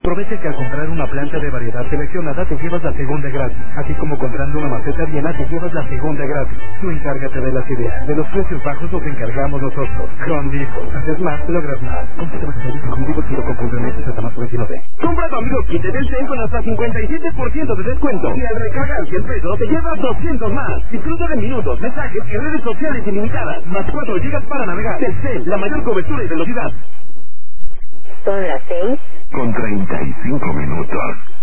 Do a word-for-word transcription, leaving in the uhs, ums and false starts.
Aprovecha que al comprar una planta de variedad seleccionada te llevas la segunda gratis, así como comprando una maceta Viena te llevas la segunda gratis. Tú encárgate de las ideas, de los precios bajos los encargamos nosotros. Home Depot. Haces más, logras más. Compra más servicio Home Depot Giro con compromisos hasta más veintinueve. Compra tu amigo Kit del cien con hasta cincuenta y siete por ciento de descuento. Y al recargar cien pesos te llevas doscientos más. Disfruta de minutos, mensajes y redes sociales ilimitadas. Más cuatro gigas para navegar. Telcel, la mayor cobertura y velocidad. Son las seis con treinta y cinco minutos.